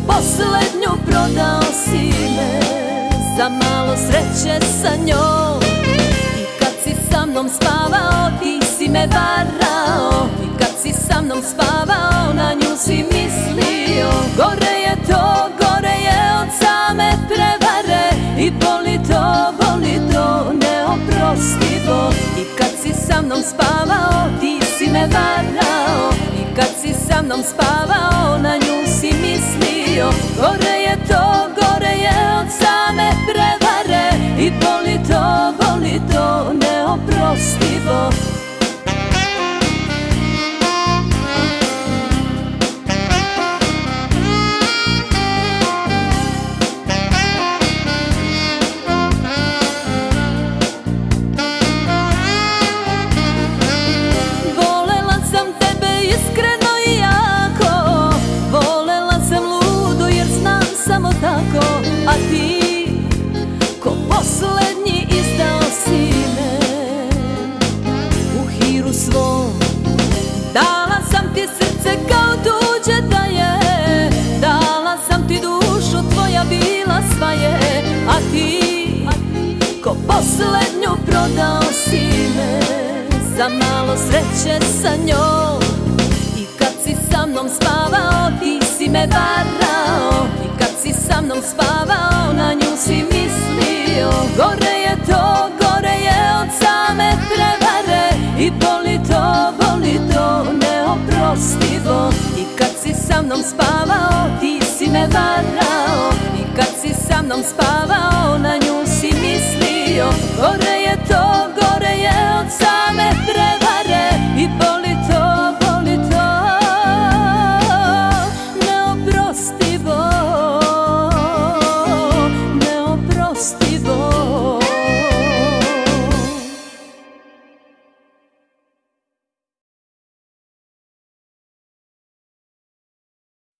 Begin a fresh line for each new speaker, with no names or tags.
poslednju prodao si me za malo sreće sa njom. I kad si sa mnom spavao ti si me varao, i kad si sa mnom spavao na nju si mislio. Gore je to, gore je od same prevare, i boli to neoprostivo. I kad si sa mnom spavao ti si me varao, i kad si sa mnom spavao na nju si mislio. Gore je to, gore je od same prevare, i boli to neoprostivo. A ti, ko poslednji izdao si me u hiru svom. Dala sam ti srce kao tuđe da je, dala sam ti dušu, tvoja bila sva je. A ti, ko poslednju prodao si me za malo sreće sa njom. I kad si sa mnom spavao ti si me varao, i kad si sa mnom spavao na nju si mislio. Gore je to, gore je od same prevare, i boli to neoprostivo. I kad si sa mnom spavao ti si me varao, i kad si sa mnom spavao